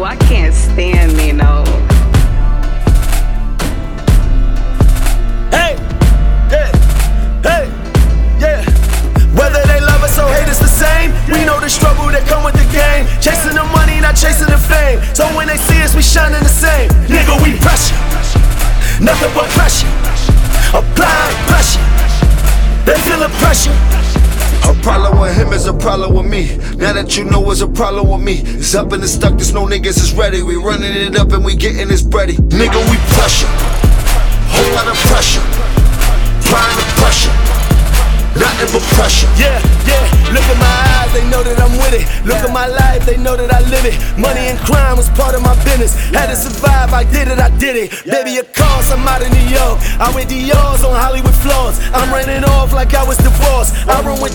I can't stand Nino. Hey, yeah, hey, yeah. Whether they love us or hate us the same, we know the struggle that come with the game. Chasing the money, not chasing the fame. So when they see us, we shining the same. Nigga, we pressure, nothing but pressure. Applying pressure, they feel the pressure. A problem with him is a problem with me. Now that you know it's a problem with me. It's up and it's stuck, there's no niggas is ready. We running it up and we getting this bready. Nigga, we pressure, whole lot of pressure. Applying the pressure, nothing but pressure. Yeah, yeah, look at my eyes, they know that I'm with it. Look at my life, they know that I live it. Money and crime was part of my business. Had to survive, I did it. Baby, of course, I'm out of New York. I wear Dior's on Hollywood floors. I'm running off like I was divorced. I run with